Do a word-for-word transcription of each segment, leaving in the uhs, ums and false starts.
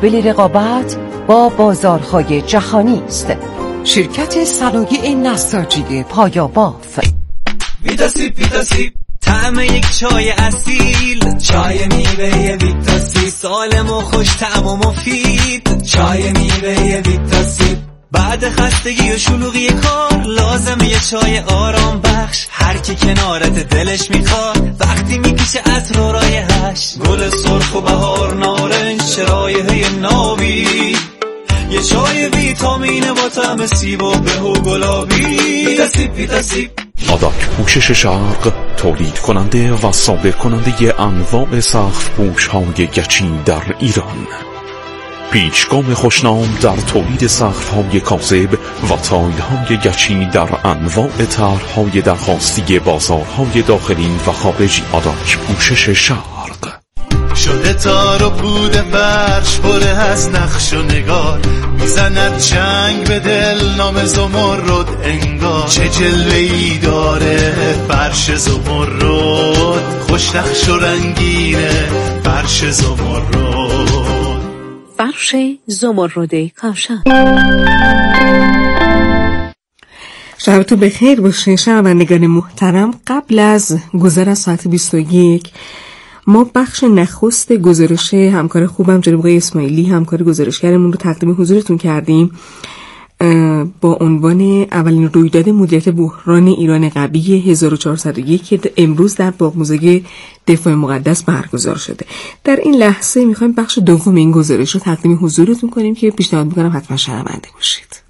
قابل رقابت با بازارهای جهانی است. شرکت صنایع نساجی پایاباف. ویتاسیب ویتاسیب طعم یک چای اصیل، چای میوه ویتاسیب، سالم و خوش طعم و مفید، چای میوه ویتاسیب. بعد خستگی و شلوغی کار لازم یه چای آرام بخش، هر کی کنارت دلش میخواد وقتی میکشه عطر و رایحش، گل سرخ و بهار نارنج رایحه نابی، یه چای ویتامین با طعم سیب و به و گلابی. ویتاسیب ویتاسیب. آداک پوشش شرق تولید کننده و صادر کننده انواع سقف پوش های گچی در ایران. پیشگام خوشنام در تولید سقف های کاذب و تایل های گچی در انواع طرح‌های درخواستی بازارهای داخلی و خارجی. آداک پوشش شرق. شده تار و پود فرش پره از نقش و نگار، میزند چنگ به دل نام زمرد انگار، چه جلوه‌ای داره فرش زمرد، خوش نقش و رنگینه فرش زمرد. فرش زمرد کاشان. شبتون بخیر باشه شنوندگان محترم. قبل از گذر از ساعت بیست و یک ما بخش نخست گزارش همکار خوبم جناب آقای اسماعیلی، همکار گزارشگرمون رو تقدیم حضورتون کردیم با عنوان اولین رویداد مدیریت بحران ایران قوی هزار و چهارصد و یک که امروز در باغ موزه دفاع مقدس برگزار شده. در این لحظه میخوایم بخش دوم این گزارش رو تقدیم حضورتون کنیم که پیشنهاد میکنم حتما شنونده باشید.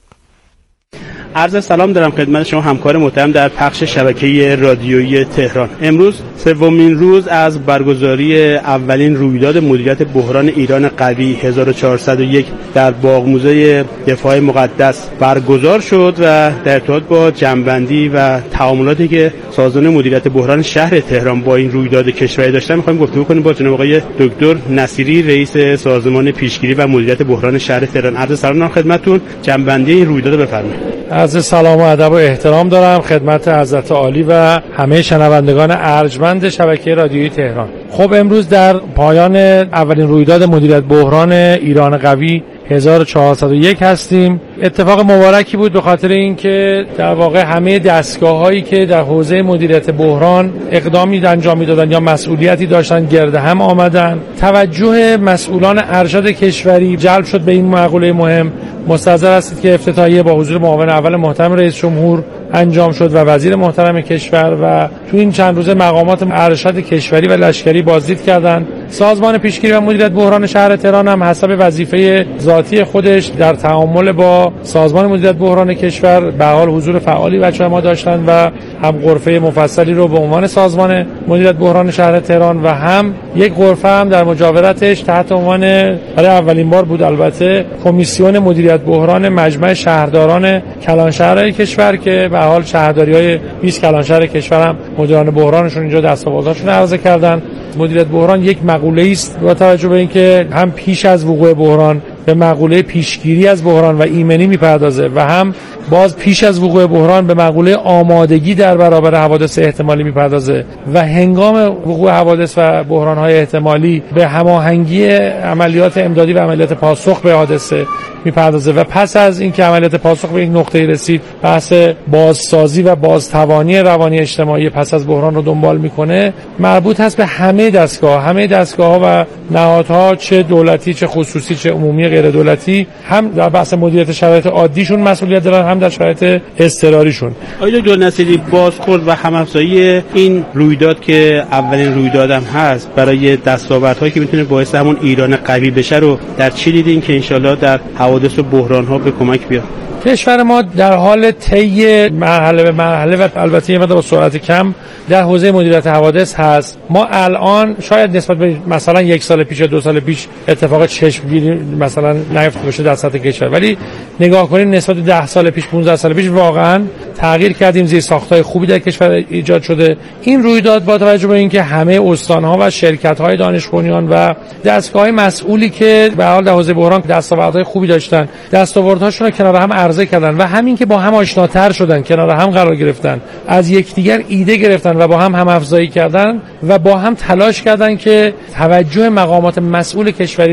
عرض سلام دارم خدمت شما همکار محترم در پخش شبکه رادیویی تهران. امروز سومین روز از برگزاری اولین رویداد مدیریت بحران ایران قوی هزار و چهارصد و یک در باغ موزه دفاع مقدس برگزار شد و در ارتباط با جمع‌بندی و تعاملاتی که سازمان مدیریت بحران شهر تهران با این رویداد کشوری داشتن می‌خوایم گفتگو کنیم با جناب آقای دکتر نصیری رئیس سازمان پیشگیری و مدیریت بحران شهر تهران. عرض سلام دارم خدمتتون. جمع‌بندی این رویداد بفرمایید. عرض سلام و ادب و احترام دارم خدمت حضرت عالی و همه شنوندگان ارجمند شبکه رادیویی تهران. خب امروز در پایان اولین رویداد مدیریت بحران ایران قوی هزار و چهارصد و یک هستیم. اتفاق مبارکی بود به خاطر اینکه در واقع همه دستگاه‌هایی که در حوزه مدیریت بحران اقدامی انجام می‌دادن یا مسئولیتی داشتن گرد هم آمدن. توجه مسئولان ارشد کشوری جلب شد به این مقوله مهم. مستحضر هستید که افتتاحیه با حضور معاون اول محترم رئیس جمهور انجام شد و وزیر محترم کشور و تو این چند روز مقامات ارشد کشوری و لشکری بازدید کردند. سازمان پیشگیری و مدیریت بحران شهر تهران هم حسب وظیفه ذاتی خودش در تعامل با سازمان مدیریت بحران کشور به حال حضور فعالی بچه‌ها ما داشتن و هم غرفه مفصلی رو به عنوان سازمان مدیریت بحران شهر تهران و هم یک غرفه هم در مجاورتش تحت عنوان برای اولین بار بود البته کمیسیون مدیریت بحران مجمع شهرداران کلانشهرهای کشور که به حال شهرداری‌های بیست کلانشهر کشور هم مدیران بحرانشون اینجا دستاوردهاشون عرضه کردن. مدیریت بحران یک مقوله است با توجه به اینکه هم پیش از وقوع بحران به مقوله پیشگیری از بحران و ایمنی میپردازه و هم باز پیش از وقوع بحران به مقوله آمادگی در برابر حوادث احتمالی میپردازه و هنگام وقوع حوادث و بحران‌های احتمالی به هماهنگی عملیات امدادی و عملیات پاسخ به حادثه میپردازه و پس از اینکه عملیات پاسخ به یک نقطه‌ای رسید بحث بازسازی و بازتوانی روانی اجتماعی پس از بحران رو دنبال میکنه. مربوط هست به همه دستگاه همه دستگاه‌ها و نهادها چه دولتی چه خصوصی چه عمومی غیر دولتی هم در بحث مدیریت شرایط عادیشون مسئولیت دارن هم در شرایط اضطراریشون. آقای دکتر نصیری بازخورد و هم‌افزایی این رویداد که اولین رویدادم هست برای دستاوردهایی که میتونه باعث همون ایران قوی بشه رو در چی دیدین که انشالله در حوادث و بحران‌ها به کمک بیاد؟ کشور ما در حال طی مرحله به مرحله و البته یه مقدار با سرعت کم در حوزه مدیریت حوادث هست. ما الان شاید نسبت به مثلا یک سال پیش یا دو سال پیش اتفاق چشمگیری مثلا نیفته باشه در سطح کشور، ولی نگاه کنید نسبت به ده سال پیش پانزده سال پیش واقعا تغییر کردیم. زیر ساخت‌های خوبی در کشور ایجاد شده. این رویداد با توجه به اینکه همه استان‌ها و شرکت‌های دانش بنیان و دستگاه‌های مسئولی که به حال در حوزه بحران دستاوردهای خوبی داشتن دستاوردهاشون رو کنار هم عرضه کردن و همین که با هم آشناتر شدن کنار هم قرار گرفتن از یکدیگر ایده گرفتن و با هم هم افزایی کردن و با هم تلاش کردن که توجه مقامات مسئول کشوری رو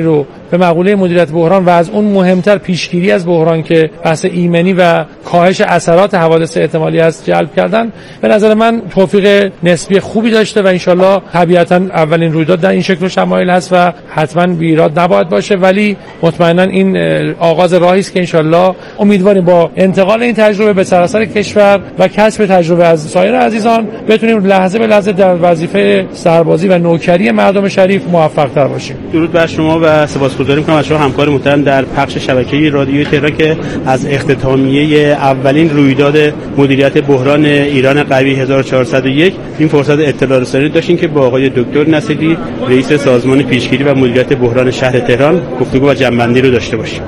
به مقوله مدیریت بحران و از اون مهمتر پیشگیری از بحران که بحث ایمنی و کاهش اثرات حوادث احتمالی است جلب کردن، به نظر من توفیق نسبی خوبی داشته و انشالله طبیعتا اولین رویداد در این شکل و شمایل هست و حتما بیراد نباید باشه، ولی مطمئنا این آغاز راهی است که انشالله امیدواریم با انتقال این تجربه به سراسر کشور و کسب تجربه از سایر عزیزان بتونیم لحظه به لحظه در وظیفه سربازی و نوکری مردم شریف موفق تر باشیم. درود بر شما و سپاسگزاری می‌کنم از شما همکار محترم در پخش شبکه رادیویی تهران که از اختتامیه اولین رویداد مدیریت بحران ایران قوی هزار و چهارصد و یک این فرصت اطلاع رسانی داشتیم که با آقای دکتر نصیری رئیس سازمان پیشگیری و مدیریت بحران شهر تهران گفتگو و جمع‌بندی رو داشته باشیم.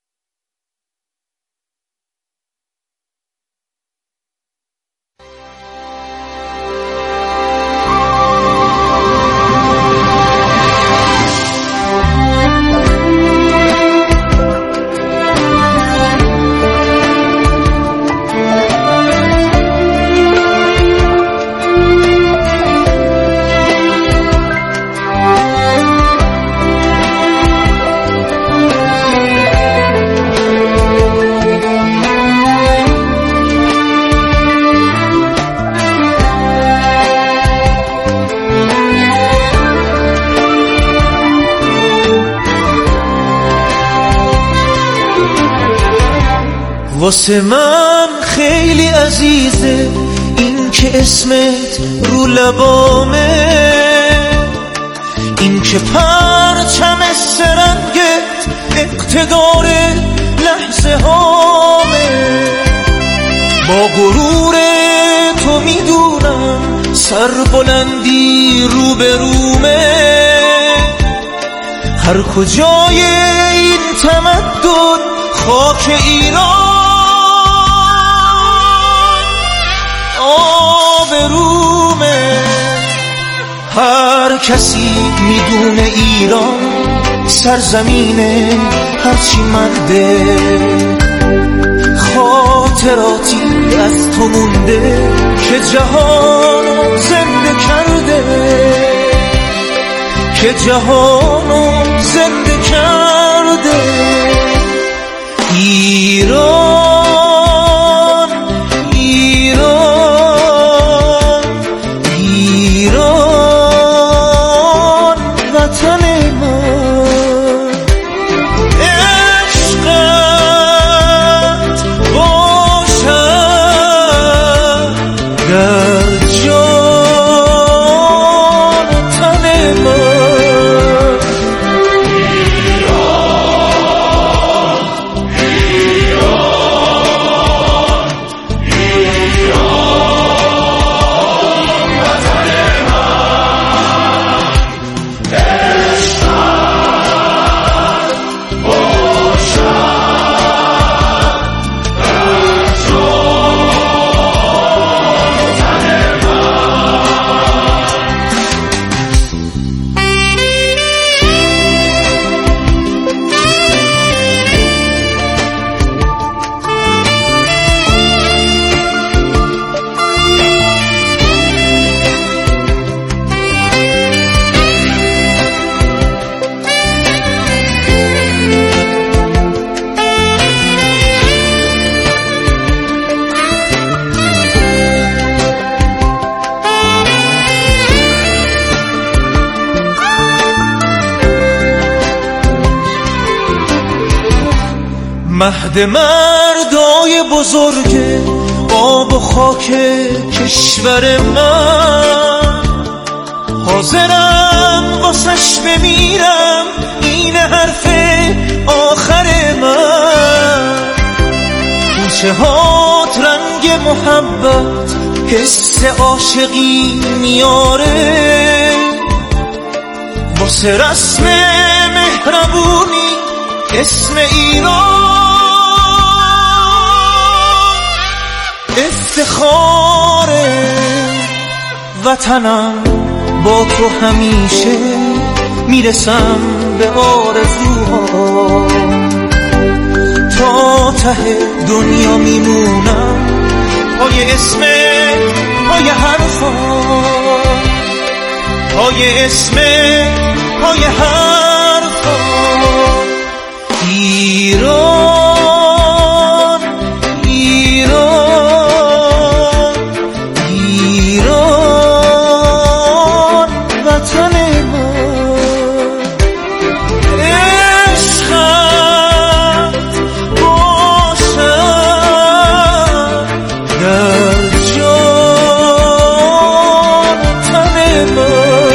واسه من خیلی عزیزه این که اسمت رو لبامه، این که پرچم سرنگت اقتدار لحظه هامه. با غرور تو میدونم سر بلندی رو به رومه، هر کجای این تمدن خاک ایران آبرومه. هر کسی میدونه ایران سرزمینه هرچی مرده، خاطراتی از تو مونده که جهانو زنده کرده، که جهانو زنده کرده. ایران ایران ایران وطن من، عشقت باشد در جان تن من. مهد مردای بزرگ آب و خاک کشور من، حاضرم واسش بمیرم این حرف آخر من. کوچه هات رنگ محبت حس عاشقی میاره، واسه رسم مهربونی اسم ایران افتخاره. وطنم با تو همیشه میرسم به آرزوها، تا ته دنیا میمونم پای اسم پای حرفا، پای اسم پای حرفا. ایران ایران ایران وطن ما عشقت باشد در جان تن ما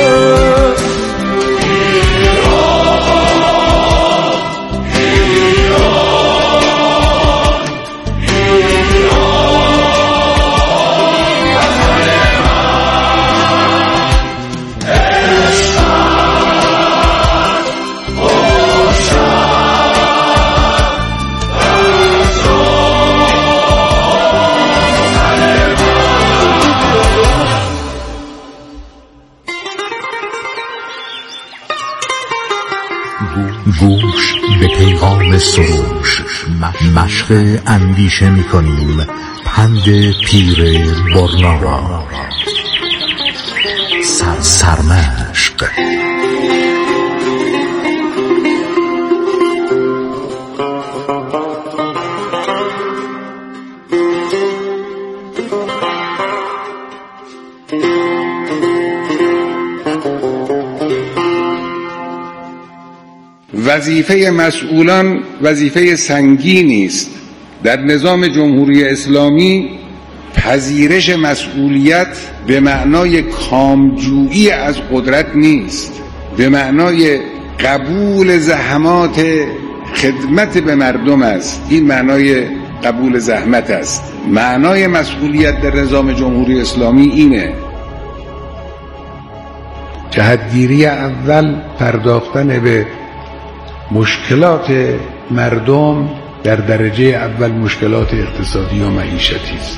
گوش به پیغام سروش، مشق اندیشه می‌کنیم پند پیر برنا را. سر سرمشق. وظیفه مسئولان وظیفه سنگینی است. در نظام جمهوری اسلامی پذیرش مسئولیت به معنای کامجویی از قدرت نیست، به معنای قبول زحمات خدمت به مردم است. این معنای قبول زحمت است. معنای مسئولیت در نظام جمهوری اسلامی اینه: جهتگیری اول پرداختن به مشکلات مردم، در درجه اول مشکلات اقتصادی و معیشتی است.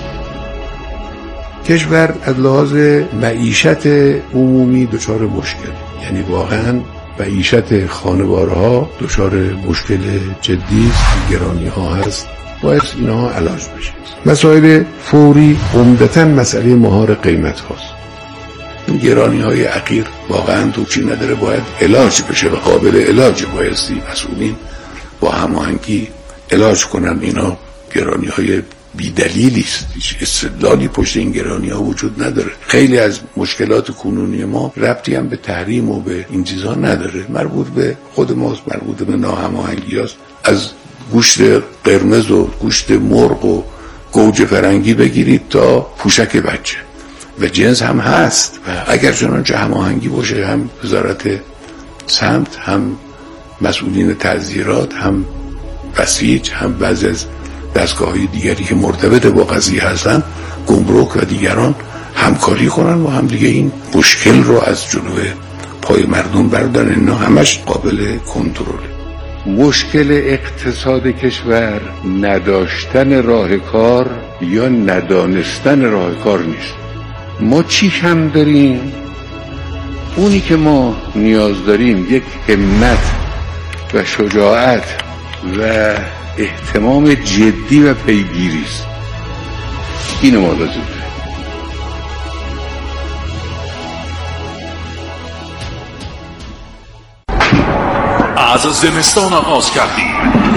کشور از لحاظ معیشت عمومی دچار مشکل، یعنی واقعا معیشت خانوارها دچار مشکل جدی است، گرانی ها هست، باید اینها علاج بشه. مسائل فوری عمدتاً مسئله مهار قیمت هاست. این گرانی های اخیر واقعا توچی نداره، باید علاج بشه و قابل علاج. بایستی مسئولین با هماهنگی علاج کنن. اینا گرانی های بی دلیلی است، هیچ استدلالی پشت این گرانی ها وجود نداره. خیلی از مشکلات کنونی ما ربطی هم به تحریم و به این چیزها نداره، مربوط به خود ماست، مربوط به ناهماهنگی است. از گوشت قرمز و گوشت مرغ و گوجه فرنگی بگیرید تا پوشک بچه، و جنس هم هست. و اگر چنانچه هماهنگی باشه، هم وزارت سمت، هم مسئولین تعزیرات، هم بسیج، هم بعضی از دستگاه‌های دیگری که مرتبط با قضیه هستن، گمرک و دیگران همکاری کنن و هم دیگه این مشکل رو از جلوی پای مردم بردارن. اینا همش قابل کنترله. مشکل اقتصاد کشور نداشتن راه کار یا ندانستن راه کار نیست. ما چی کم داریم؟ اونی که ما نیاز داریم یک همت و شجاعت و اهتمام جدی و پیگیری است. اینو ما لازم داریم. از زمستان آغاز کردیم،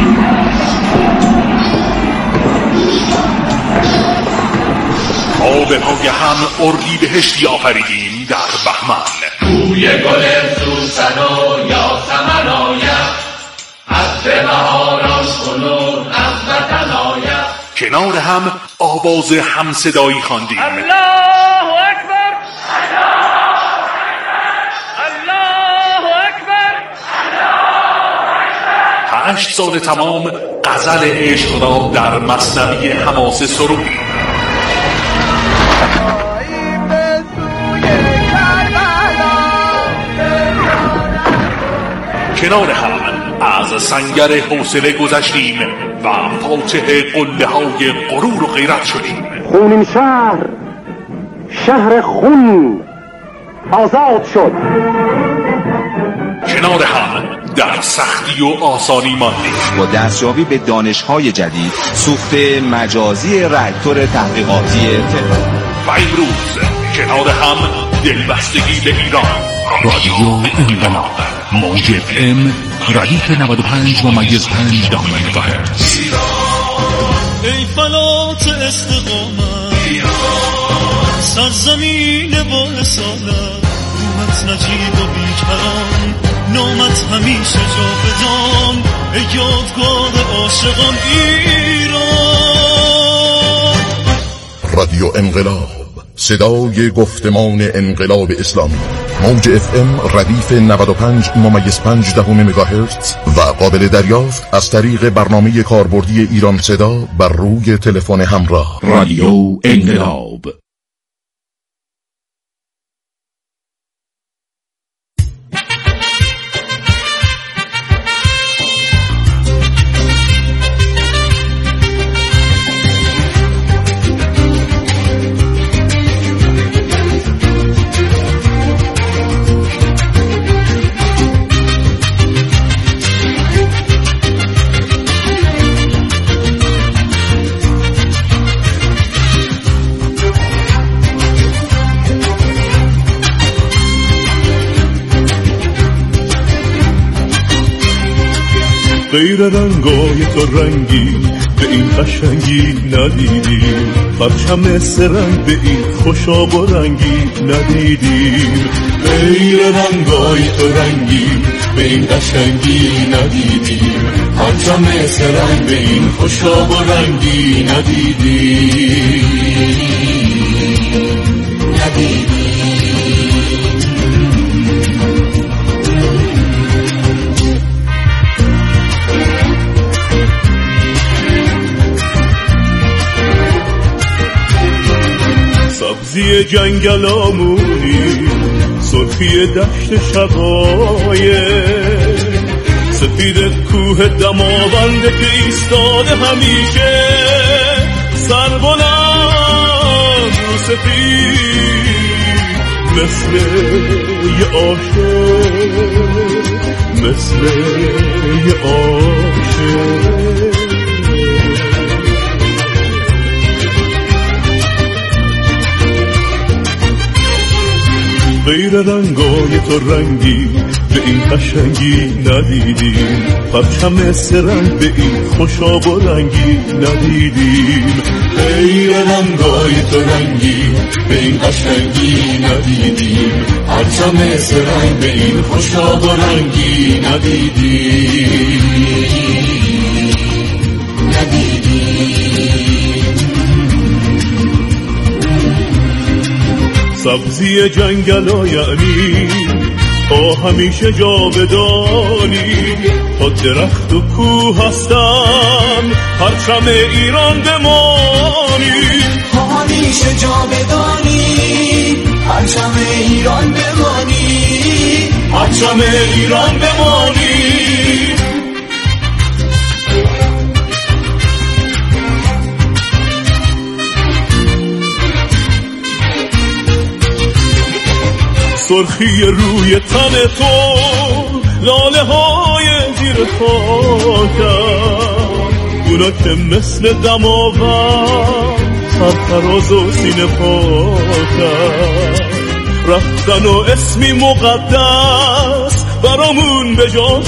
تا به پای هم اردیبهشتی آفریدیم در بهمن. بوی گل سوسن و یاسمن آید، از بهاراش کنون از وطن آید. کنار هم آواز همصدایی خواندیم. الله اکبر، الله اکبر. هشت سال تمام غزل عشق را در مثنوی حماسه سرودیم. کنار هم از سنگر حوصله گذشتیم و فاتح قله های غرور و غیرت شدیم. خونین شهر، شهر خون آزاد شد. کنار هم در سختی و آسانی ماندیم. با دستیابی به دانش‌های جدید، سوخت مجازی راکتور تحقیقاتی تهران. و امروز کنار هم دلبستگی به ایران، رادیو انقلاب. موج اف ام ردیف نود و پنج ممیز پنج دهم مگاهرتز. ای فلات استقامت سرزمین با اصالت، روحت نجیب و بیکران، نامت همیشه جاودان، ای یادگار عاشقان ایران. رادیو انقلاب، صدای گفتمان انقلاب اسلامی. موج اف ام ردیف نود و پنج ممیز پنج دهم مگاهرتز و قابل دریافت از طریق برنامه کاربردی ایران صدا بر روی تلفن همراه. رادیو انقلاب. غیر رنگای تو رنگی به این قشنگی ندیدیم، پرچم سرنگ به این خوشاب و رنگی ندیدیم. غیر رنگای تو رنگی به این قشنگی ندیدیم، پرچم سرنگ به این خوشاب و رنگی ندیدیم ندیدیم. سبزی جنگل آمونی، سرخی دشت شقایق، سفید کوه دماوند که ایستاده همیشه سر بلند رو سفید، مثل یه عاشق، مثل یه عاشق. غیر رنگای تو رنگی به این قشنگی ندیدیم، پرچم سرنگ به این خوشاب و رنگی ندیدیم. غیر رنگای تو رنگی به این قشنگی ندیدیم، پرچم سرنگ به این خوشاب و رنگی ندیدیم ندیدیم. سبزی جنگل یعنی تا همیشه جاودانی، تا درخت و کوه هستن پرچم ایران بمانی، تا همیشه جاودانی پرچم ایران بمانی، پرچم ایران بمانی. سرخی روی تن تو، لاله های زیر خاکم، اونا که مثل دماوند سرفراز و سینه پاکم، رفتن و اسمی مقدس برامون به جا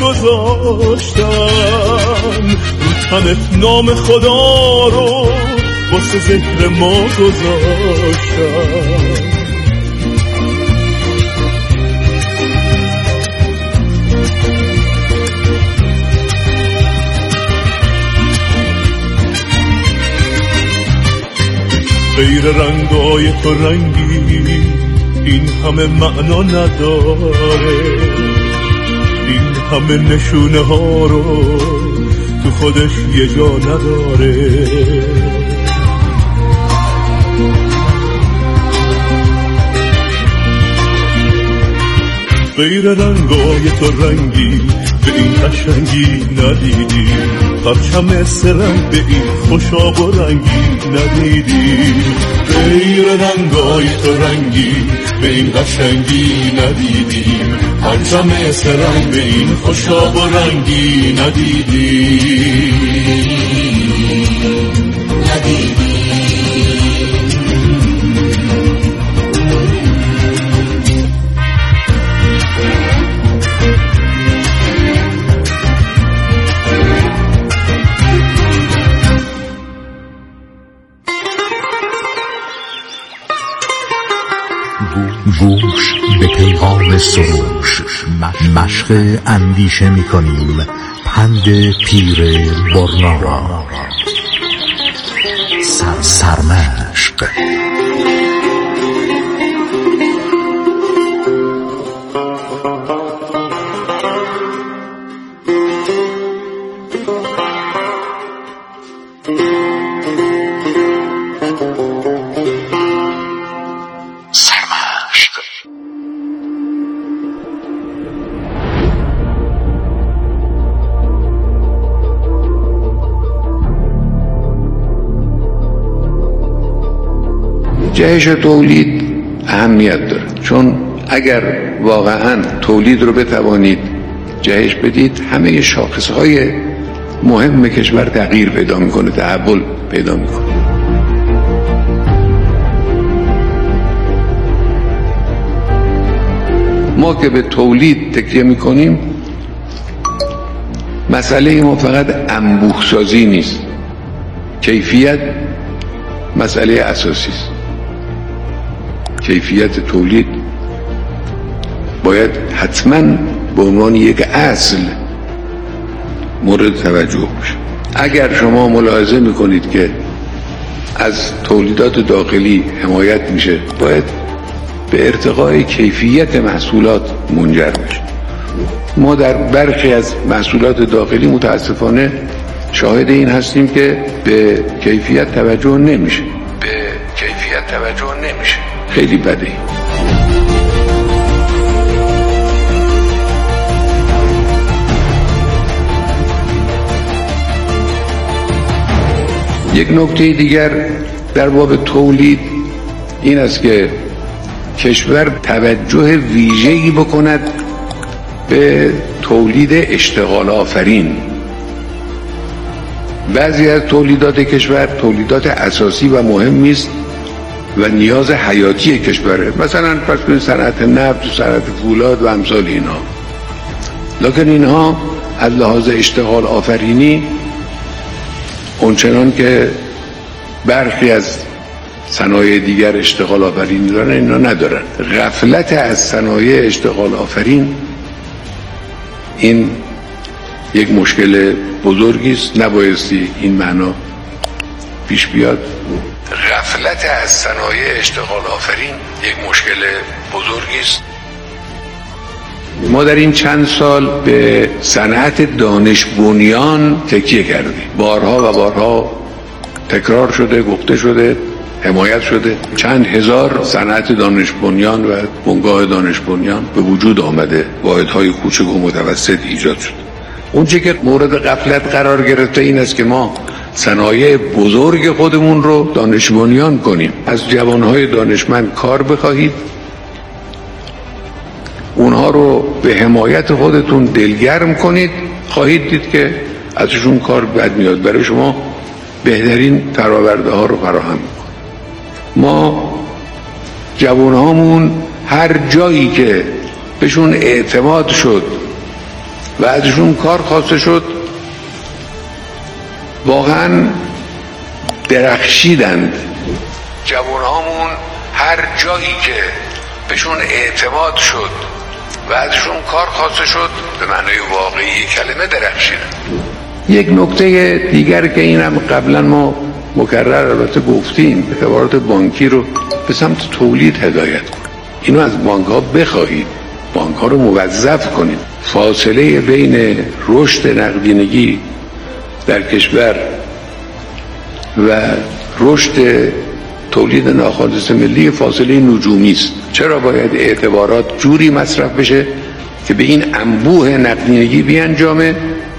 گذاشتن، رو تنت نام خدا رو واسه ذکر ما گذاشتن. غیر رنگای تو رنگی این همه معنا نداره، این همه نشونه ها رو تو خودش یه جا نداره. غیر رنگای تو رنگی به این قشنگی ندیدیم، پرچم سرنگ به این خوشاب و رنگی ندیدیم. غیر رنگای تو رنگی به این قشنگی ندیدیم، پرچم سرنگ به این خوشاب و رنگی ندیدیم ندیدیم. گوش به پیغام سروش مشق اندیشه می کنیم پند پیر برنا را سر سرمشق. جهش تولید اهمیت داره، چون اگر واقعا تولید رو بتوانید جهش بدید همه شاخصهای مهم کشور تغییر پیدا میکنه، تحول پیدا میکنه. ما که به تولید تکیه میکنیم، مسئله ما فقط انبوه سازی نیست، کیفیت مسئله اساسی است. کیفیت تولید باید حتما به عنوان یک اصل مورد توجه باشه. اگر شما ملاحظه میکنید که از تولیدات داخلی حمایت میشه، باید به ارتقای کیفیت محصولات منجر بشه. ما در برخی از محصولات داخلی متاسفانه شاهد این هستیم که به کیفیت توجه نمیشه به کیفیت توجه نمیشه خیلی بده. یک نکته دیگر در باب تولید این است که کشور توجه ویژه‌ای بکند به تولید اشتغال آفرین. بعضی از تولیدات کشور تولیدات اساسی و مهمی است و نیاز حیاتی کشوره، مثلا فرض کنید صنعت نفت و صنعت فولاد و امثال اینها. لکن اینها از لحاظ اشتغال آفرینی اونچنان که برخی از صنایع دیگر اشتغال آفرینی دارن، اینا ندارن. غفلت از صنایع اشتغال آفرین این یک مشکل بزرگی است، نبایستی این معنا پیش بیاد. غفلت از صنایع اشتغال آفرین یک مشکل بزرگی است. ما در این چند سال به صنعت دانش بنیان تکیه کردیم، بارها و بارها تکرار شده، گفته شده، حمایت شده. چند هزار صنعت دانش بنیان و بنگاه دانش بنیان به وجود آمده، واحدهای کوچک و متوسط ایجاد شد. اونچه که مورد غفلت قرار گرفته این است که ما صنایع بزرگ خودمون رو دانش بنیان کنیم. از جوانهای دانشمند کار بخواهید، اونها رو به حمایت خودتون دلگرم کنید، خواهید دید که ازشون کار بد میاد، برای شما بهترین فرآورده ها رو فراهم میکنه. ما جوانهامون هر جایی که بهشون اعتماد شد و ازشون کار خواسته شد واقعا درخشیدند. جوانهامون هر جایی که بهشون اعتماد شد و ازشون کار خواسته شد به معنای واقعی کلمه درخشیدند. یک نکته دیگر که اینم قبلا ما مکرر البته گفتیم، اعتبارات بانکی رو به سمت تولید هدایت کنید. اینو از بانک ها بخواهید، بانک ها رو موظف کنید. فاصله بین رشد نقدینگی در کشور و رشد تولید ناخالص ملی فاصله نجومی است. چرا باید اعتبارات جوری مصرف بشه که به این انبوه نقدینگی بیانجامه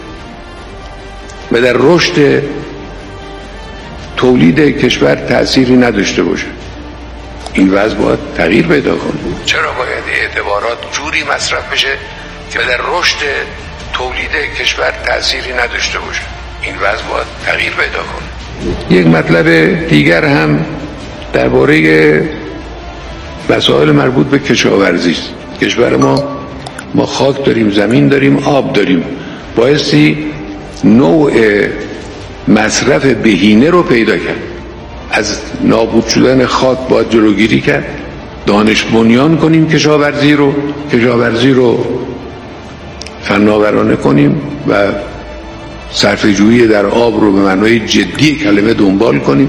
و در رشد تولید کشور تأثیری نداشته باشه؟ این وضع باید تغییر پیدا کنه. چرا باید اعتبارات جوری مصرف بشه که در رشد تولید کشور تأثیری نداشته باشه؟ این وضع باید تغییر پیدا کنه. یک مطلب دیگر هم درباره مسائل مربوط به کشاورزی است. کشور ما ما خاک داریم، زمین داریم، آب داریم. بایستی نوع مصرف بهینه رو پیدا کرد. از نابود شدن خاک باید جلوگیری کرد دانش بنیان کنیم کشاورزی رو کشاورزی رو فناورانه کنیم و صرفه‌جویی در آب رو به معنای جدی کلمه دنبال کنیم.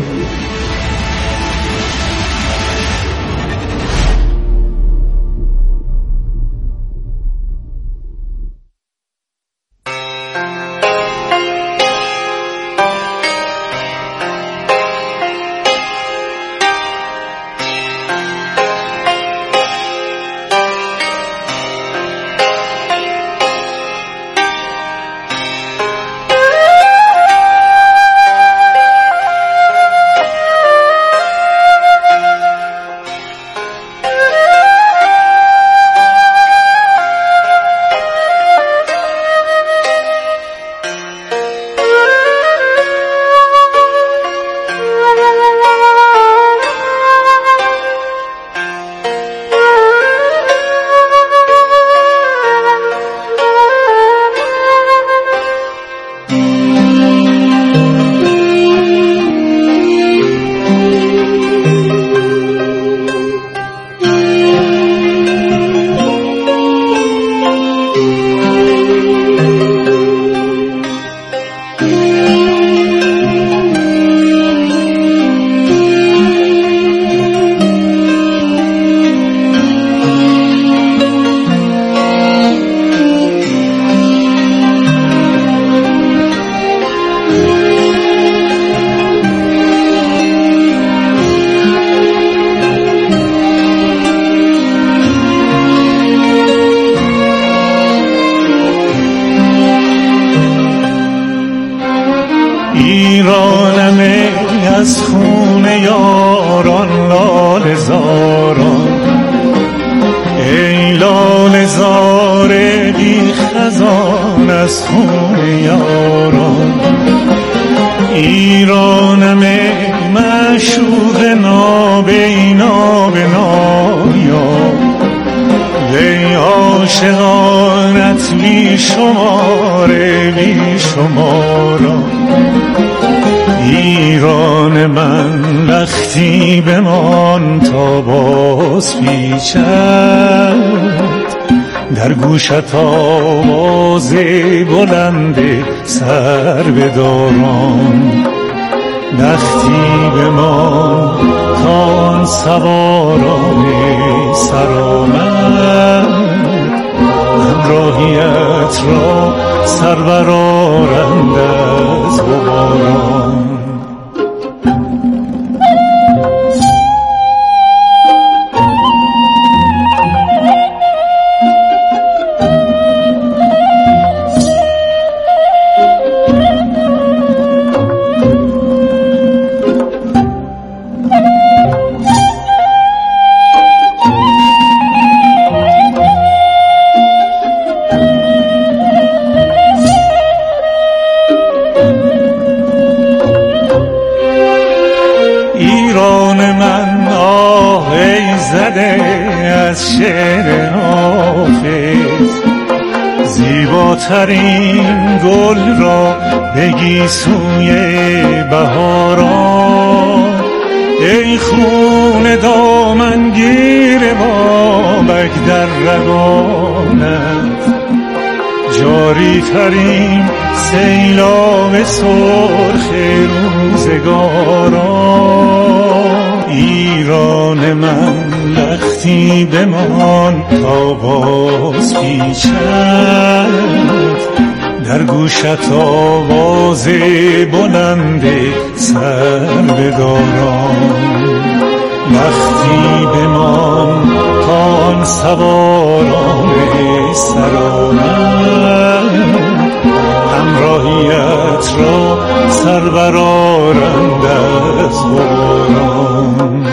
ایرانم از خون یاران لاله زاران، ای لاله زار بی خزان از خون یاران. ایرانم معشوق نابینا به نایا، ای عاشقانت بی شمار بی شمارا. ایران من لختی بمان تا باز پیچد، در گوشت آواز بلند سر بداران. لختی بمان تا آن سواران سرآمد، همراهیت را سر برآرند از غباران. از شعر حافظ زیباترین گل را بگی سوی بهاران. ای خون دامنگیر بابک در رگانت، جاری ترین سیلاب سرخ روزگاران. ایران من لختی بمان تا باز پیچد، در گوشت آواز بلند سر بداران. لختی بمان تا آن سواران سرآمد، همراهیت را سر برآرند از غباران.